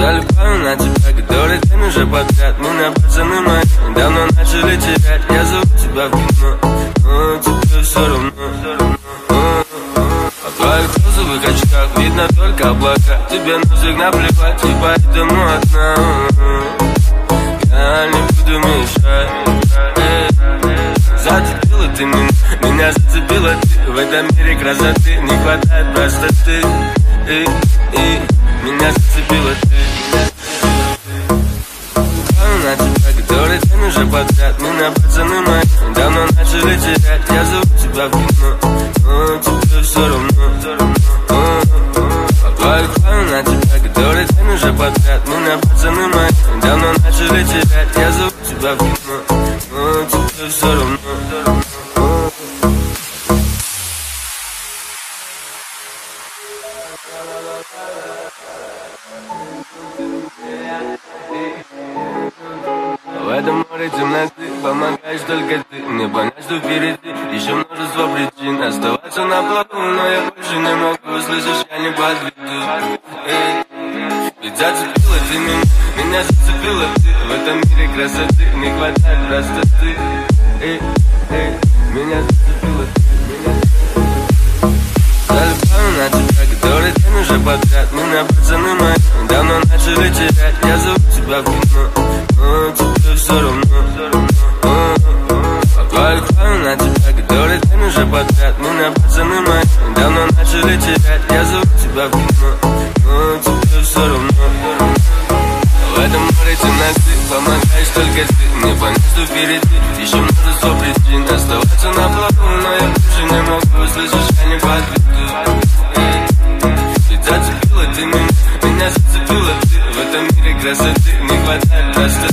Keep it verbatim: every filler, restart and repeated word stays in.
Залипаю на тебя, который день уже подряд. Меня пацаны мои давно начали терять. Я зову тебя в кино, но тебе все равно. В твоих розовых очках видно только облака. Тебе на всех наплевать, и поэтому одна. Я не буду мешать. Зацепила ты меня, меня зацепила ты. В этом мире красоты не хватает простоты. И, и меня зацепила ты. На тебя, который день уже подряд. Меня пацаны мои давно начали терять. Я зову тебя в кино, но тебе все равно. Твоих планов на тебя, который день уже подряд. Меня пацаны мои давно начали терять. Я зову тебя в кино, но тебе все равно. В этом море темноты помогаешь только ты. Мне понять, что впереди еще множество причин оставаться на плаву, но я больше не могу. Слышишь, я не подведу. Эй, ведь зацепила ты меня, меня зацепила ты. В этом мире красоты не хватает простоты. Эй, эй, меня зацепила ты. Залипаю на тебя, который день уже подряд. Меня пацаны мои давно начали терять. Я зову тебя в кино, но тебе все равно. По твоих планов на тебя, который день уже подряд. Меня пацаны мои давно начали терять. Я зову тебя в кино, но тебе все равно. В этом море темноты помогаешь только ты. Мне понять, что впереди еще множество причин оставаться на плаву, но я больше не могу. Слышишь, я не подведу. Ведь зацепила ты меня, меня зацепила ты. В этом мире красоты не хватает простоты.